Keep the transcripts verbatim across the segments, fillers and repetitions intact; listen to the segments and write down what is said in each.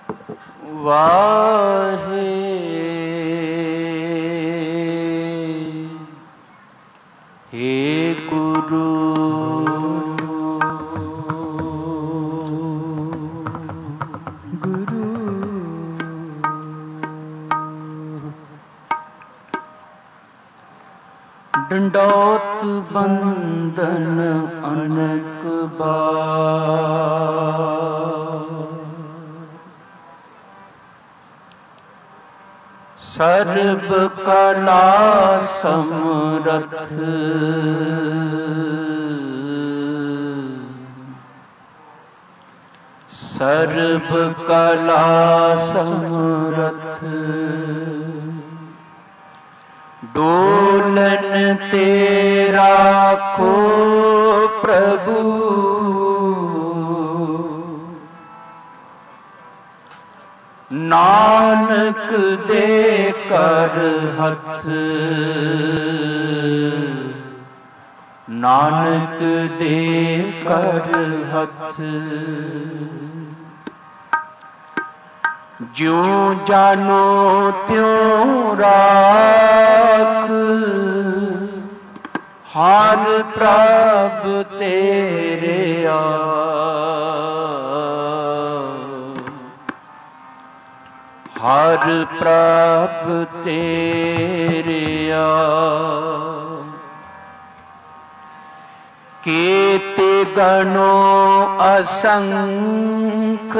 ਵਾਹੇ ਹੇ ਗੁਰੂ ਗੁਰੂ ਡੰਡੋਤ ਬੰਦਨ ਅਨਕ ਬਾਰ ਸਰਬ ਕਲਾ ਸਮਰਥ ਸਰਬ ਕਲਾ ਸਮਰਥ ਡੋਲਨ ਤੇ ਰਾਖੋ ਪ੍ਰਭੂ ਨਾਨਕ ਦੇ ਕਰ ਹੱਥ ਨਾਨਕ ਦੇ ਕਰ ਹੱਥ ਜਿਉ ਜਾਨੋ ਤਿਉ ਰਾਖ ਹਰ ਪ੍ਰਭ ਤੇਰਿਆ ਹਰ ਪ੍ਰਭ ਤੇਰਿਆ ਕੀਤੇ ਗਣੋ ਅਸੰਖ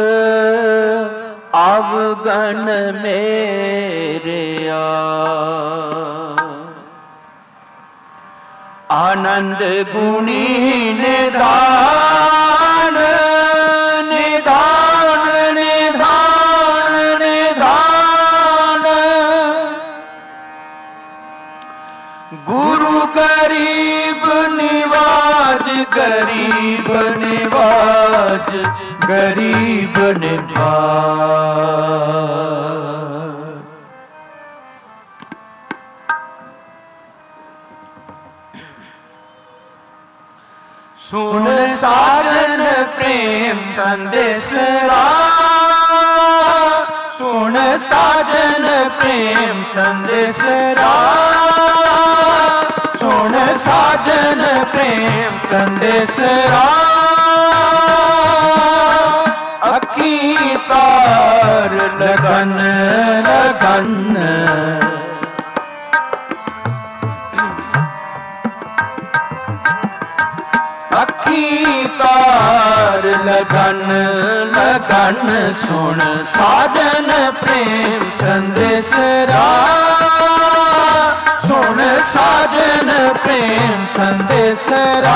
ਅਵਗਣ ਮੇਰਿਆ ਆਨੰਦ ਗੁਣੀ ਨਿਧਾਨ ਨਿਧਾਨ ਨਿਧਾਨ ਨਿਧਾਨ ਗੁਰੂ ਗਰੀਬ ਨਿਵਾਜ ਗਰੀਬ ਨਿਵਾਜ ਗਰੀਬ ਨਿਵਾਜ ਸੁਨ ਸਾਜਨ ਪ੍ਰੇਮ ਸੰਦੇਸਰਾ ਸੁਨ ਸਾਜਨ ਪ੍ਰੇਮ ਸੰਦੇਸਰਾ ਸੁਨ ਸਾਜਨ ਪ੍ਰੇਮ ਸੰਦੇਸਰਾ ਅੱਖੀ ਤਾਰ ਲਗਨ ਲਗਨ ਅੱਖੀ ਤਾਰ ਲਗਨ ਲਗਨ ਸੁਣ ਸਾਜਨ ਪ੍ਰੇਮ ਸੰਦੇਸਰਾ ਸੁਣ ਸਾਜਨ ਪ੍ਰੇਮ ਸੰਦੇਸਰਾ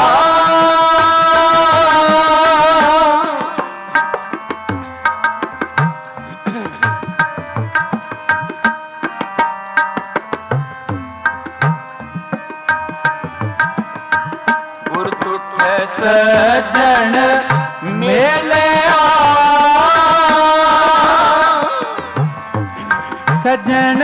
ਸਜਣ ਮੇਲਿਆ ਸਜਣ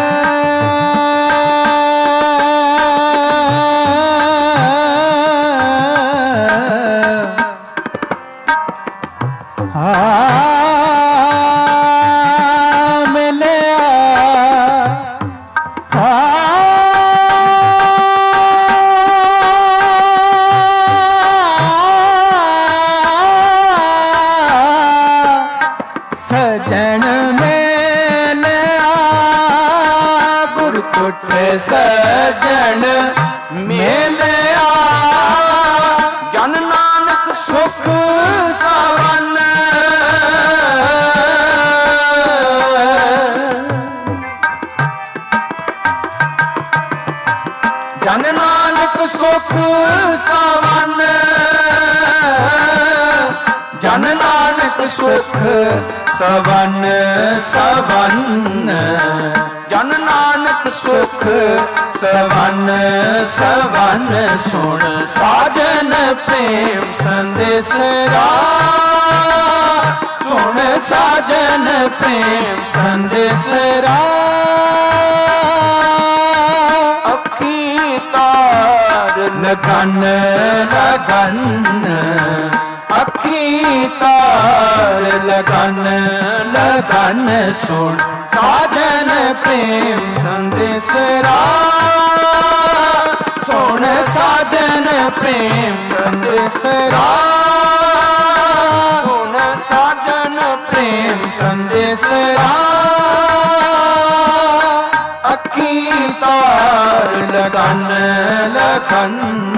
ਸਜਣ ਮੇਲਿਆ ਜਨ ਨਾਨਕ ਸੁਖ ਸਵਨ ਜਨ ਨਾਨਕ ਸੁਖ ਸਵਨ ਜਨ ਨਾਨਕ ਸੁਖ ਸਵਨ ਸਵਨ ਜਨ ਨਾਨਕ ਸੁਖ ਸਵਨ ਸਵਨ ਸੁਣ ਸਾਜਨ ਪ੍ਰੇਮ ਸੰਦੇਸਰਾ ਸੁਣ ਸਾਜਨ ਪ੍ਰੇਮ ਸੰਦੇਸਰਾ ਅੱਖੀ ਤਾਰ ਲਗਨ ਲਗਨ ਅੱਖੀ तार लगन लगन सुन साजन प्रेम संदेशरा सुन साजन प्रेम संदेशरा सुन साजन प्रेम संदेशरा अखी तार लगन लगन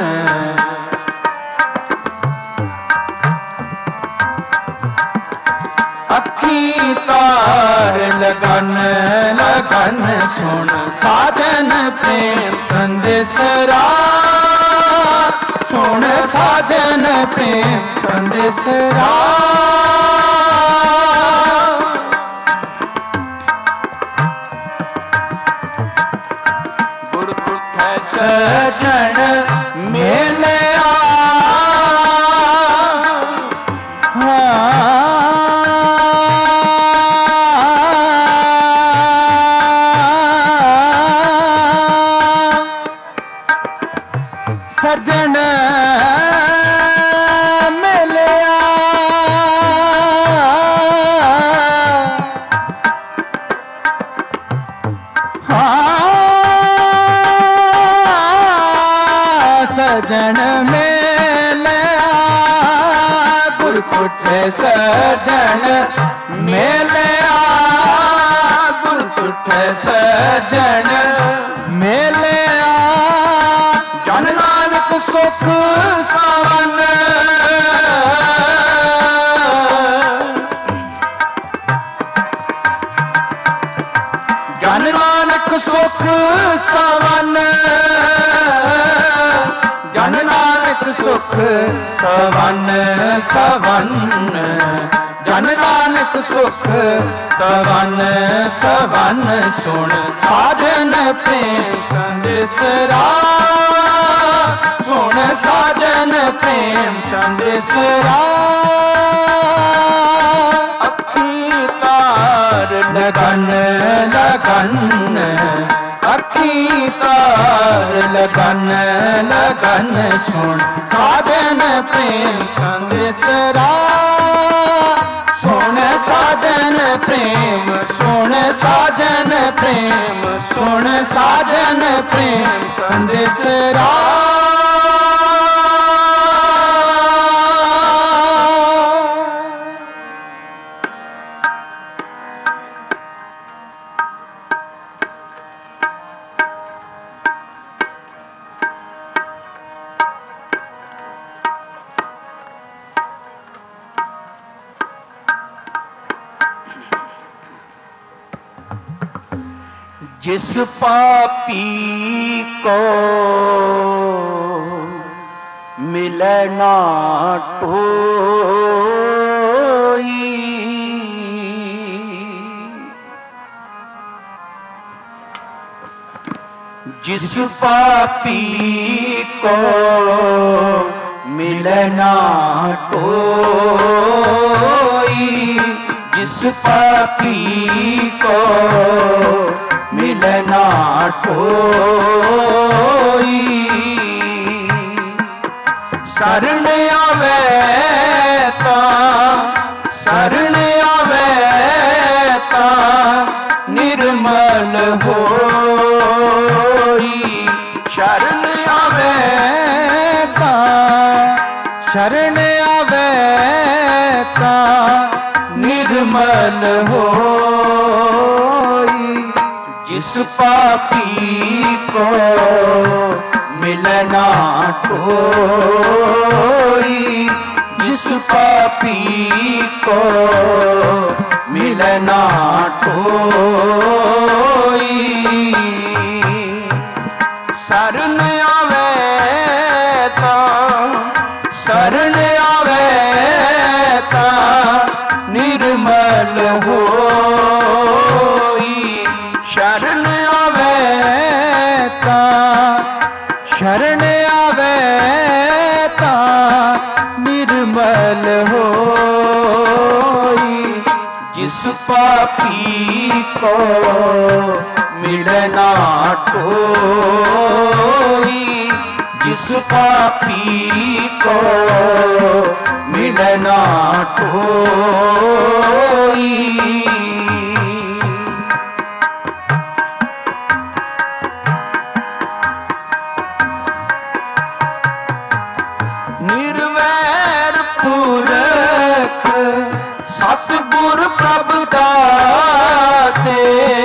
अखी तार लगन लगन सुन साजन प्रेम संदेशरा सुन साजन प्रेम संदेशरा गुरपुरख सजन मेले सजन मिलिया हाँ सजन मिलिया गुरपुरख सजन मिलिया गुरपुरख सजन मिलिया जन नानक सुख सावन जन नानक सुख सावन जन नानक सुख सावन सावन जन नानक सुख सावन सावन सुन साजन प्रेम संदेशरा सुन साजन प्रेम संदेशरा अखी तार लगन लगन अखी तार लगन लगन सुन साजन प्रेम संदेशरा सुन साजन प्रेम सुन साजन प्रेम सुन साजन प्रेम संदेशरा जिस पापी को मिले ना टोई जिस पापी को मिले ना टोई जिस पापी को मिलना ठोई शरण आवे ता शरण आवे ता निर्मल होई शरण आवे ता शरण आवे ता निर्मल होई जिस पापी को मिलना ठोई जिस पापी को मिलना ठोई शरण आवे ता शरण आवे ता निर्मल होई शरण आवे ता शरण आवे ता निर्मल होई जिस पापी को मिलना ठोई जिस पापी को मिलना कोई। निर्वैर पुरख सतगुर प्रभ दाते,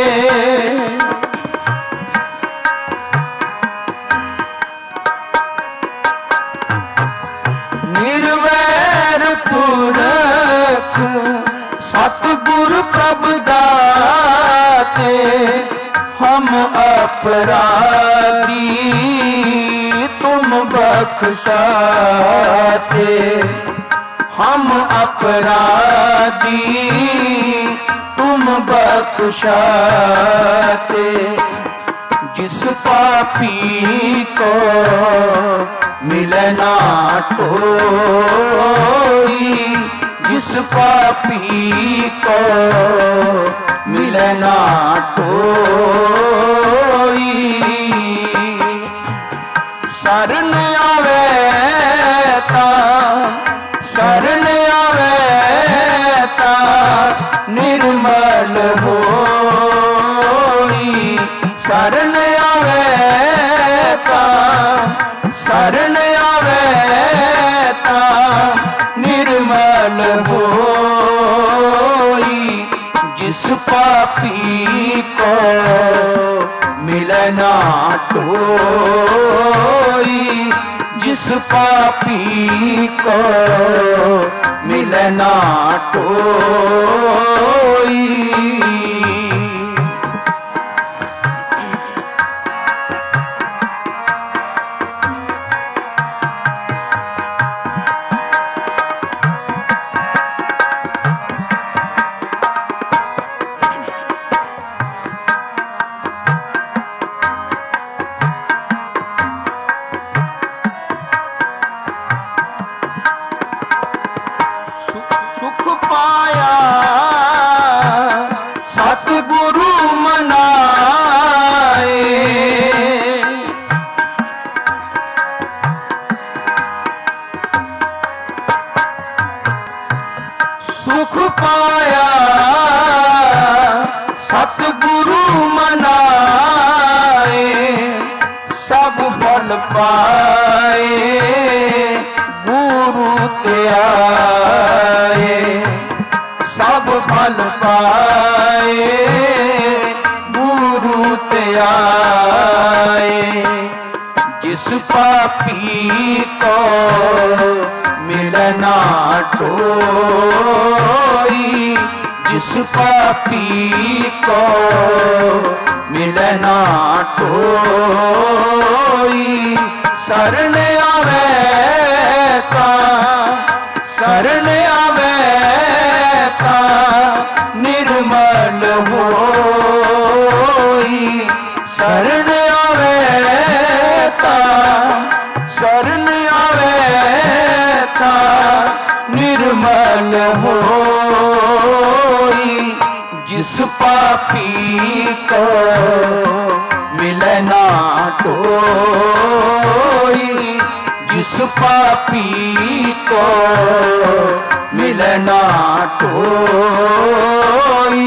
निर्वैर पुरख सतगुर प्रभ दाते, हम अपराधी तुम बख्शाते, हम अपराधी तुम बख्शाते। जिस पापी को मिलना कोई, जिस पापी को मिलना कोई। शरण आवे ता शरण आवे ता निर्मल होई, शरण आवे ता शरण आवे ता निर्मल होई। जिस पापी को मिलना कोई, जिस पापी को मिलना कोई। सुख पाया सतगुरु मनाए, सुख पाया सतगुरु मनाए, सब फल पाए गुरु ते आए, सब फल पाए गुरु ते आए। जिस पापी को मिलना कोई, जिस पापी को मिलना कोई। शरण आवे ता शरण आवे ता निर्मल होई, शरण आवे ता शरण आवे ता निर्मल होई। जिस पापी को मिलना कोई, जिस पापी को मिलना कोई।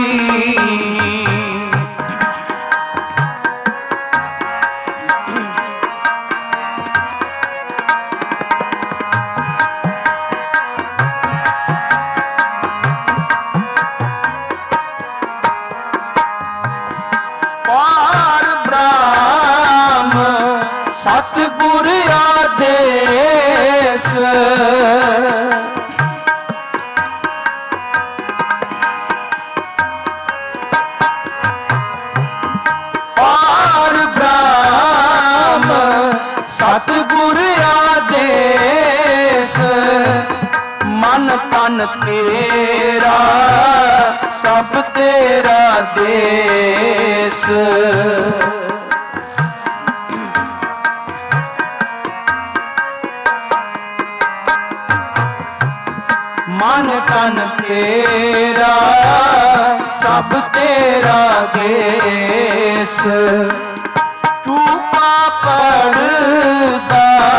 पार ब्रह्म सतगुर आदेश, पार ब्रह्म सतगुर आदेश। मन तन तेरा सब तेरा देश, मन तन तेरा सब तेरा देश। चूपा पड़दा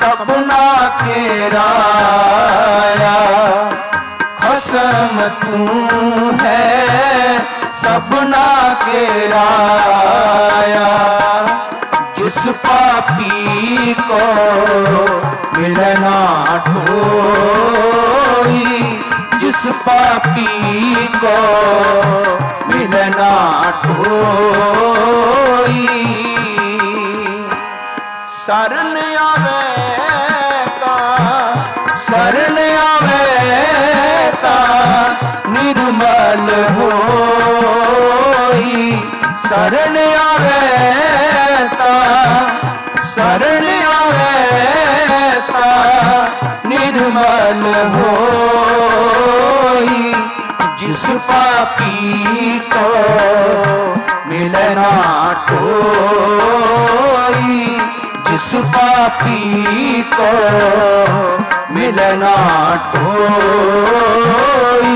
सबना के राया। खसम तू है सबना के राया। जिस पापी को मिलना ढोई, जिस पापी को मिलना ढोई। शरण आवे ता शरण आवे ता निर्मल होई। शरण आवे ता शरण आवे ता निर्मल होई। जिस पापी को मिलना ढोई, जिस पापी को मिलना ढोई।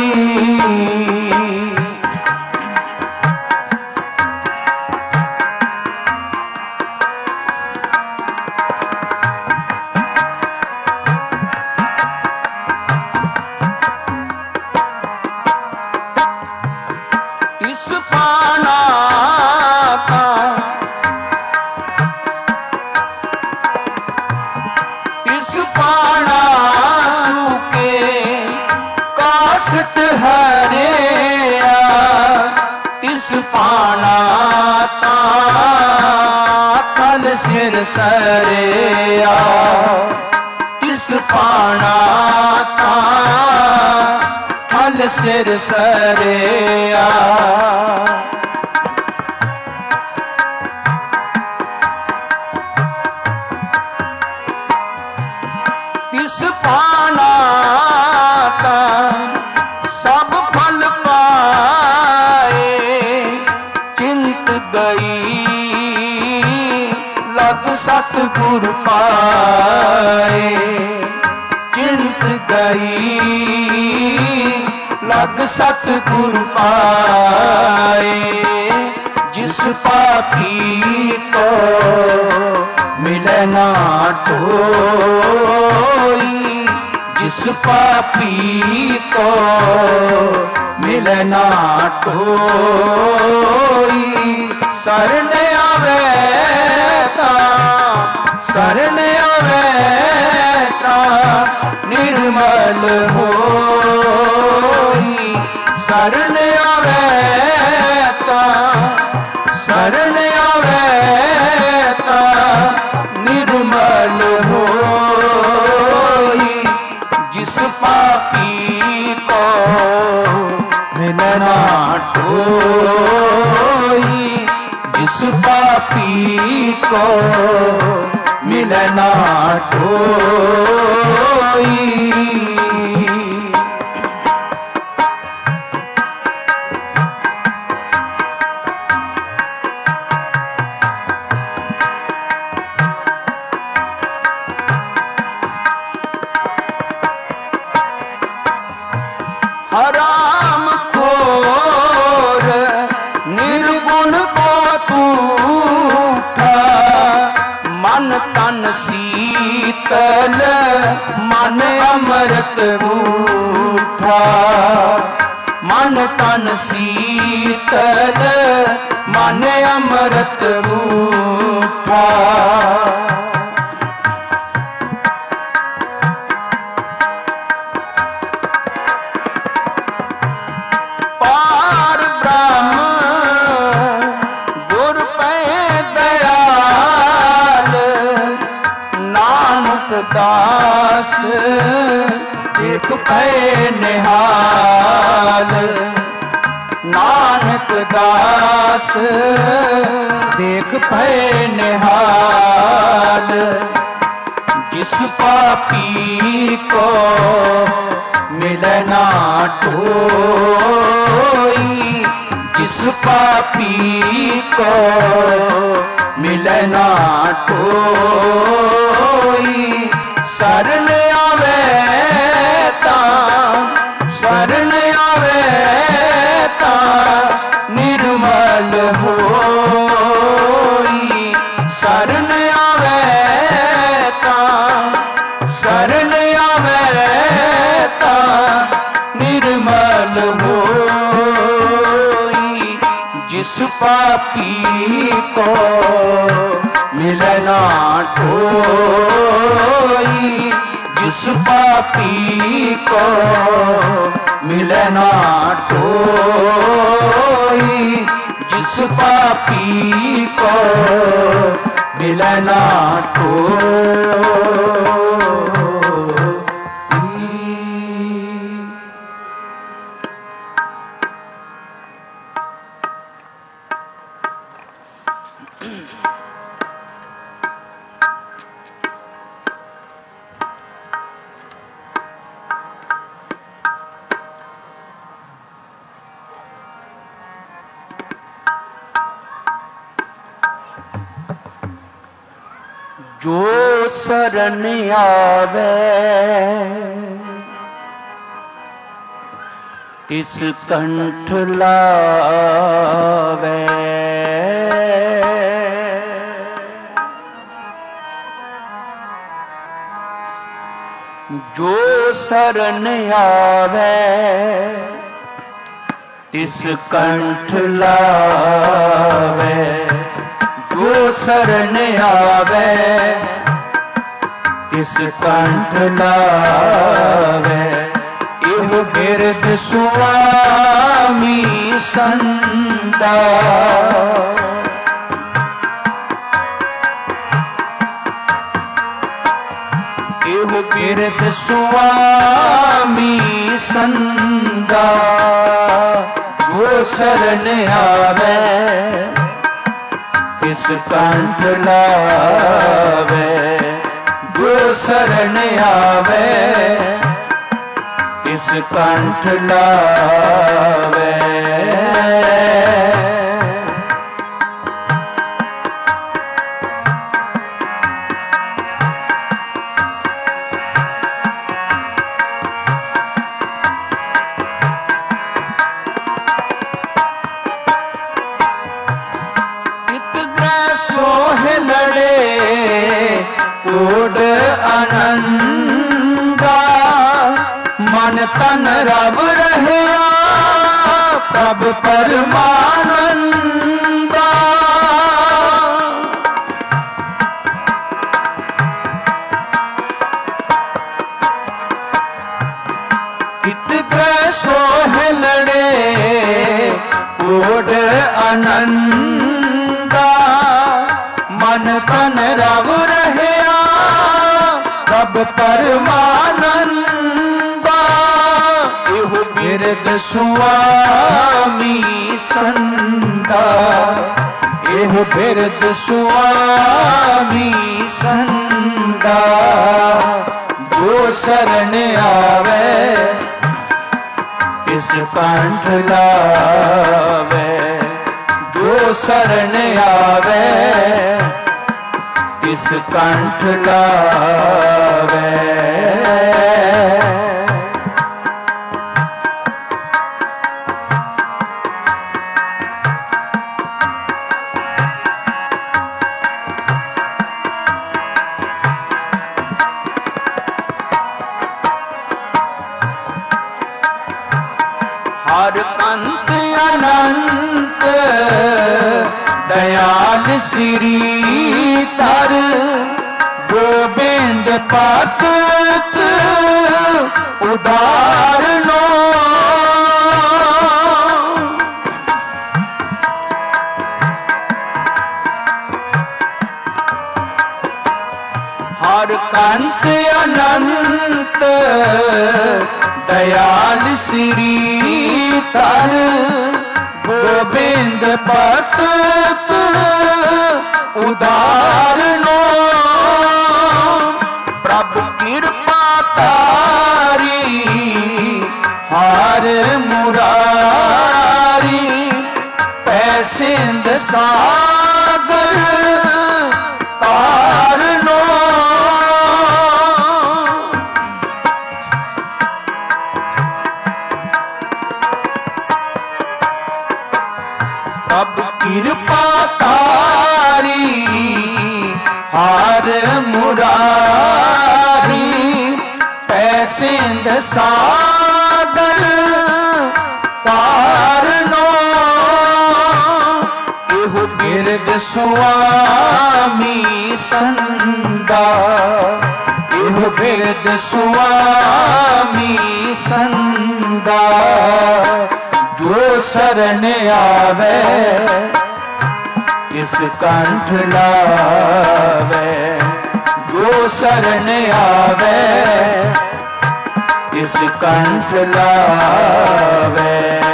इस पाना का इस पाना सूके कासत हरेया। इस पाना ता कल सिर सरेया। इस पाना ता कल सिर सरेया। इस पाना का सब फल पाए। चिंत गई लग सतगुर पाए। चिंत गई लग सतगुर पाए। जिस पापी को मिलना ढोई, जिस पापी को मिलना ढोई। शरण आवे ता शरण आवे ता निर्मल होई। शरण आवे ता शरण आवे ता निर्मल होई। जिस पापी को मिलना ढोई, जिस पापी को मिलना ढोई। हराम खोर निर्गुण को तूठा। मन तन शीतल मन अमृत रूठा। मन तन शीतल मन अमृत रूठा। दास देख पै निहाल। नानक दास देख पै निहाल। जिस पापी को मिलना ढोई, जिस पापी को मिलना ढोई। शरण आवे ता शरण आवे ता निर्मल होई। शरण आवे ता पापी को मिलना कोई, जिस पापी को मिलना कोई, जिस पापी को मिलना कोई। जो शरण आवे तिस कंठ लावे, जो शरण आवे तिस कंठ लावे, जो शरण आवे तिस कंठ लावे। एहो बिरद स्वामी संता, एहो बिरद स्वामी संता, वो शरण आवे तिस कंठ लावे, जो शरण आवे तिस कंठ लावे। कोड आनंदा, मन तन रब रहया प्रभ परमानंदा। इत ग्रह सोह लड़े कोड आनंदा, मन तन रब रहया प्रभ परमानंदा। एहो बिरद स्वामी संता, एहो बिरद स्वामी संता, जो शरण आवे तिस कंठ लावे, जो शरण आवे तिस कंठ लावे। हर कंत अनंत दयाल श्री तर, गोबिंद पातक उदारनो। हर कंत अनंत दयाल श्री तर, गोबिंद पातक उदारनो। प्रभु कृपा तारी हार मुरारी, पैसिंद सागर तारनो। प्रभु कृपा तारी हार मुरारी, पैसिंद सागर तारनो। बिरद स्वामी संदा, एहो बिरद स्वामी संदा। जो शरण आवे इस कंठ लावे, जो शरण आवे इस कंठ लावे।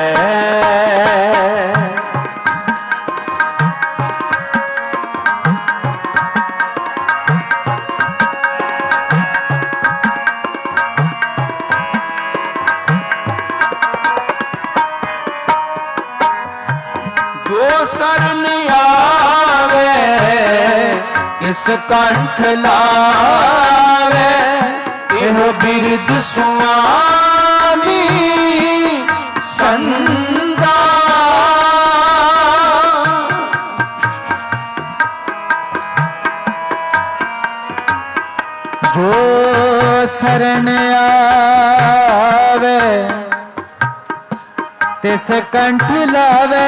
जो शरण आवे इस कंठ लावे, एहो बिरद स्वामी संदा। जो शरण आवे तिस कंठ लावे,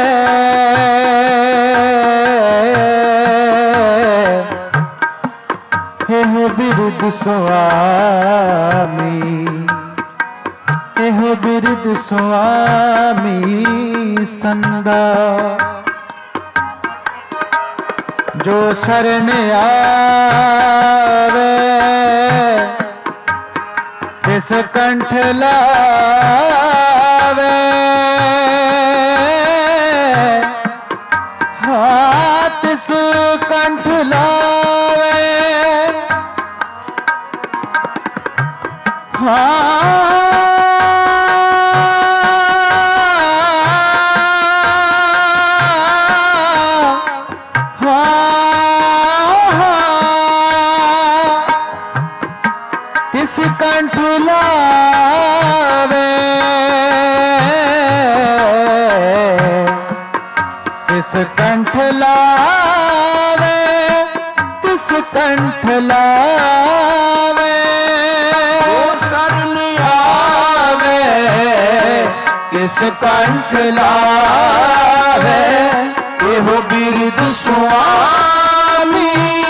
एहो बिरद स्वामी, एहो बिरद स्वामी संदा। जो शरण आवे तिस कंठ लावे, हाँ तिस कंठ लावे, हाँ तिस कंठ लावे, तिस कंठ लावे, तिस कंठ लावे। जो शरण आवे इस कंठ लावे, एहो बिरद स्वामी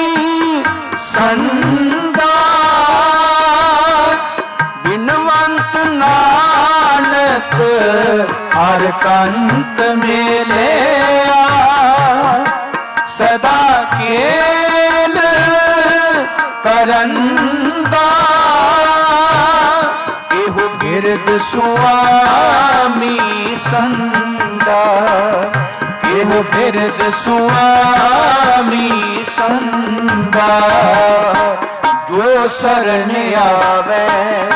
संदा। बिनवंत नानक हर कंत मेले, सदा केल करंदा। एहो बिरद स्वामी संदा, एहो बिरद स्वामी संदा। जो शरण आवे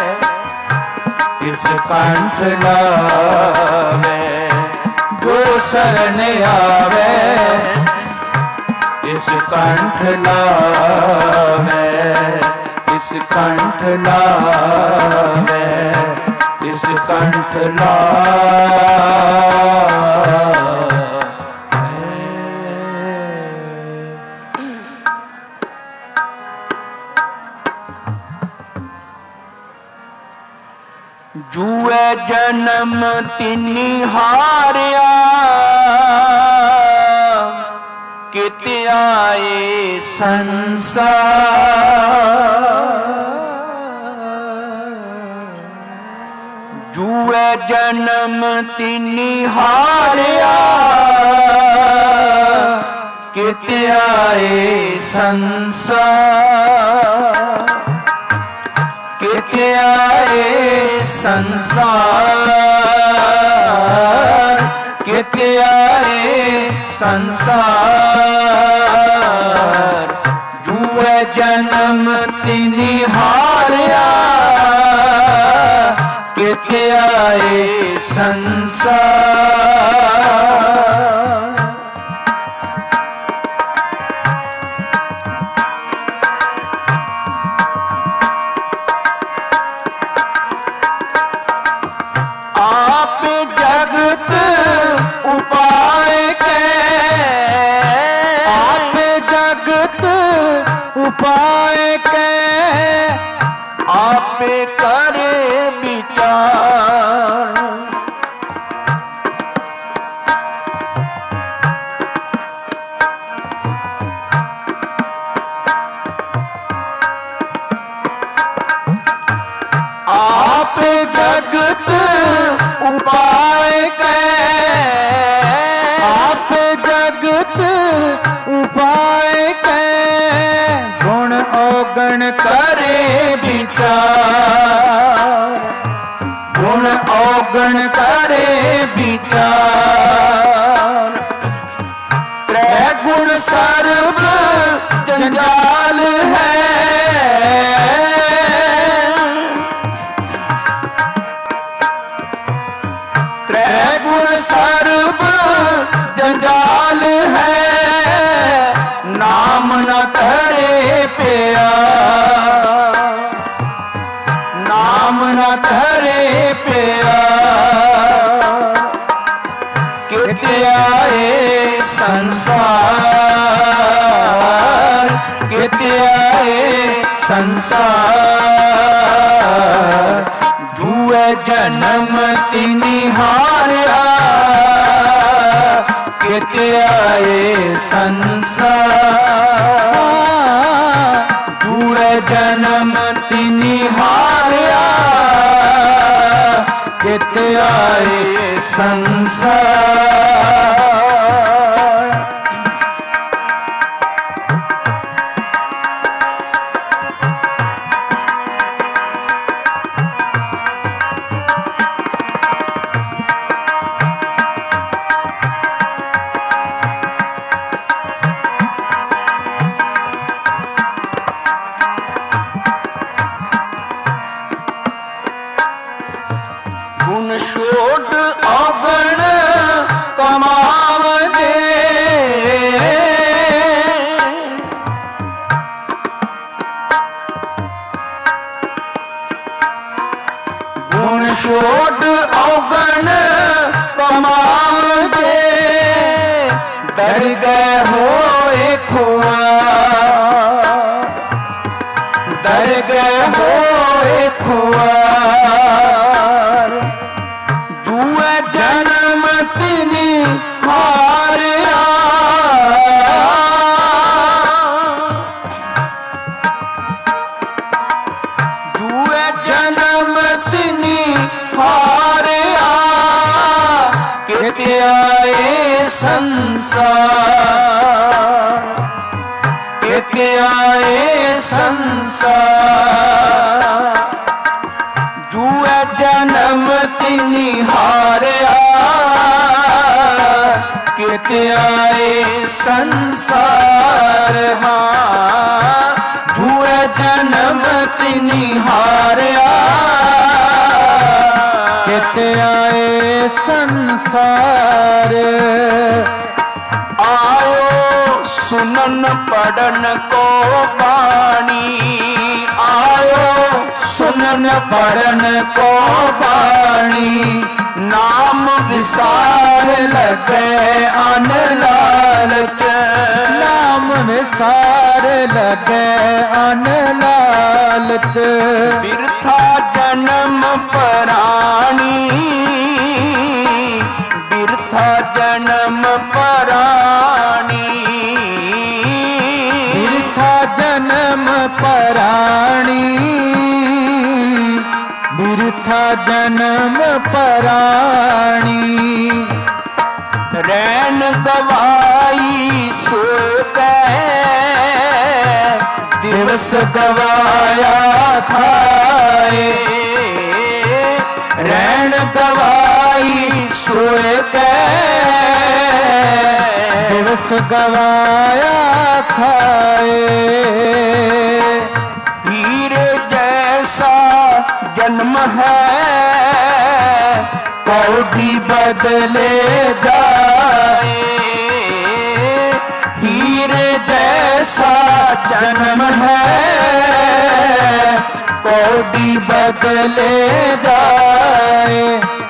इस कंठ लावे, जो शरण आवे इस कंठ लावे, इस कंठ लावे, इस कंठ लावे। जुए जन्म तिनी हारिया, किते आए संसार। जुए जन्म तिनी हारिया, किते आए संसार। किते आए संसार, किते आए संसार। जुए जन्म तिनी हारिया, किते आए संसार। आप जगत उपाय के, आप जगत उपाय के, आप करे विचार। औगण करे विचार, गुण औगण करे विचार। त्रय गुण सर्व जंजाल है, त्रय गुण सर्व जंजाल है, नाम न धरे पिया, नाम न धरे पिया। किते आए संसार, किते आए संसार, जुए जन्म तिनिहारा, किते आए संसार, जुए जन्म तिनिहारा, किते आए संसार। गुण छोड़ औगण कमाव दे, गुण छोड़ औगण कमाव दे, डर गए होए खुआर, डर गए होए खुआर, जुए जन्म तिनी हारिया, जुए जन्म तिनी हारिया, किते आए संसार, किते आए संसार, जुए जन्म तिनी हारिया, किते आए संसार। हाँ, जुए जन्म तिनी हारिया, किते आए संसार। आयो सुनन पढ़न को बाणी, आयो सुनन पढ़न को बाणी, नाम विसार लगे अन लालच, नाम विसार लगे अन लालच, बिरथा जन्म पराणी, बिरथा जन्म पराणी, बिरथा जन्म पराणी, बिरथा जन्म पराणी। रैन गवाई सो गए, दिवस गवाया खाए, रैन गवाई सोए गए, दिवस गवाया खाए। हीरे जैसा जन्म है, कौड़ी बदले जाए, हीरे जैसा जन्म है, कौड़ी बदले जाए।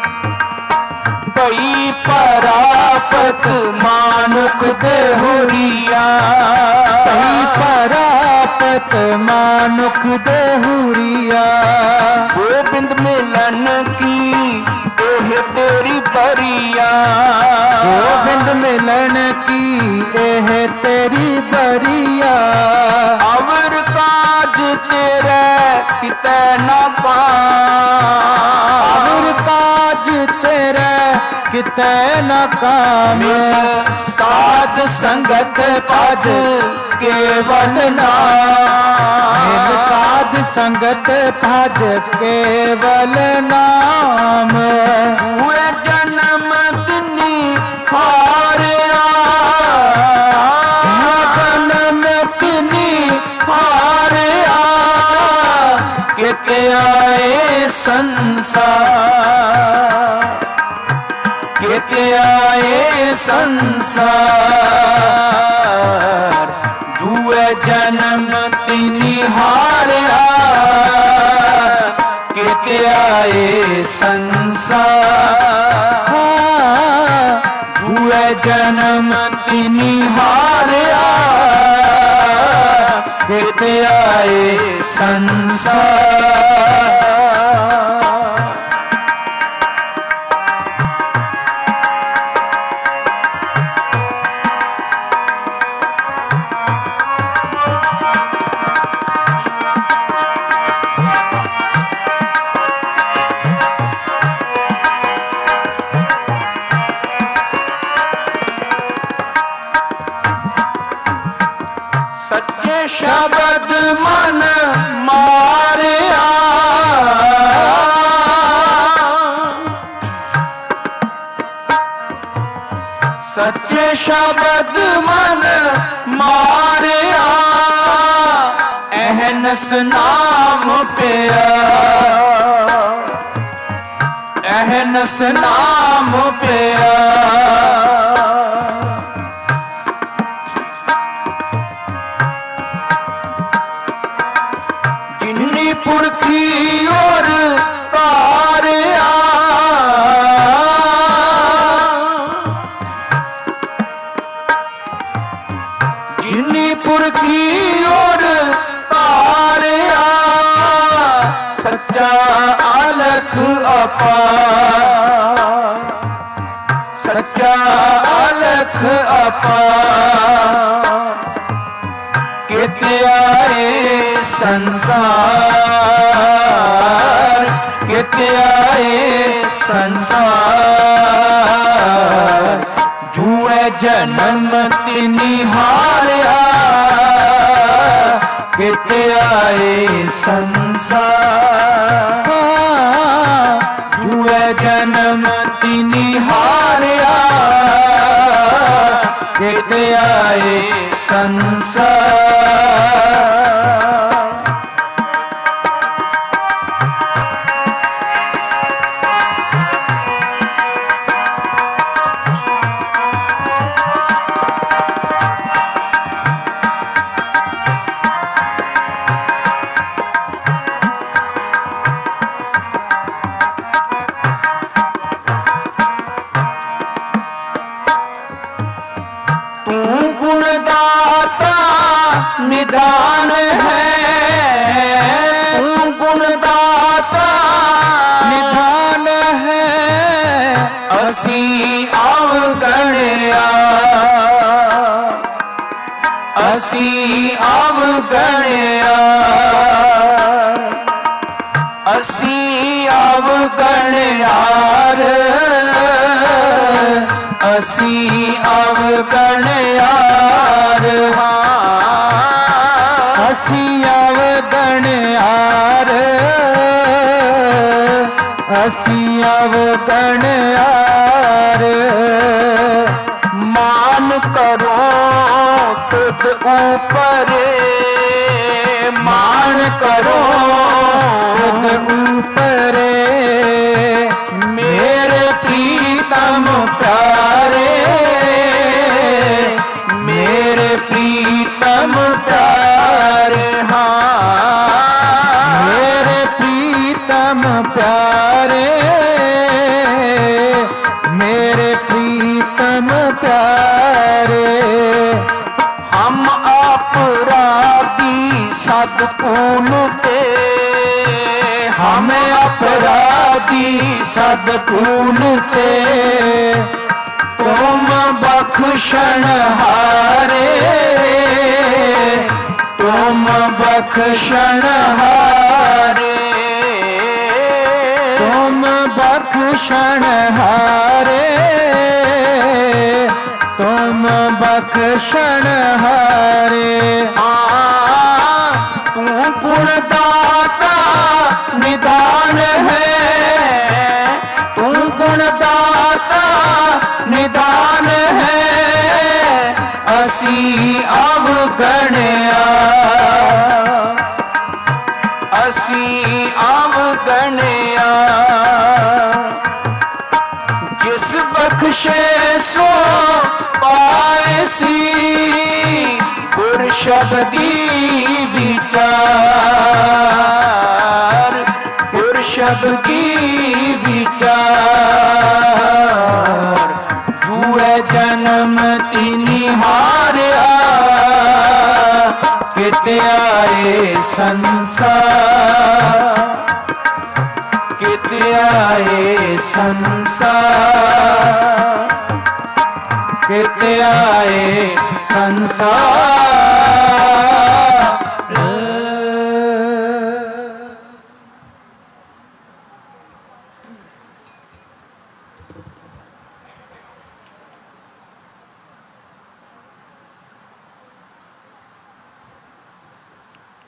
पई परापत मानुक देहुरिया, पई परापत मानुक देहुरिया, गोविंद मिलन की एह तेरी बरिया, गोविंद मिलन की एह तेरी बरिया। अवर काज तेरे किते न पाए, अवर काज तेरे कितै न काम। साध संगत भज केवल नाम। मिल साध संगत भज केवल नाम। हुए जन्म तिनी हारिया, जन्म तिनी हारिया किते आए संसार, किते आए संसार। जुए जन्म तिनी हारिया किते आए संसार। जुए जन्म तिनी हारिया किते आए संसार। सच्चे शब्द मन मारिया, सच्चे शब्द मन मारिया अहनस नाम पिया, अहनस नाम पिया। पुरखी और तारिया, जिन्नी पुरखी और तारिया सच्चा अलख अपार, सच्चा अलख अपार। किते आए संसार, किते आए संसार। जुए जन्म तिनी हारिया किते आए संसार। जुए जन्म तिनी हारिया किते आए संसार। निदान है तू गुणदाता निधान है असी अवगणया, असी अवगणया, असी अवगणयार, असी अवगणयार। असी अवगणयार, असी अवगणयार। मान करो तुद ऊपरे, मान करो तुद ऊपरे। मेरे प्रीतम प्यारे, मेरे प्रीतम प्यारे। हाँ मेरे प्रीतम प्यारे, मेरे प्रीतम प्यारे। हम अपराधी सदपुन ते, हम अपराधी सदपुन ते। तुम बख्शन हारे, तुम बख्शन हारे। तुम बख्श बख्शण हारे, तुम बख्शण हारे। तू गुणदाता निदान है, तू गुणदाता निदान है, असी अवगणया, असी अवगणया। जिस बख्शे सो पाएसी, गुर शब्दी विचार, गुर शब्दी विचार। जुए जन्म तिनी हारिया, किते आए संसार, किते आए संसार, किते आए संसार।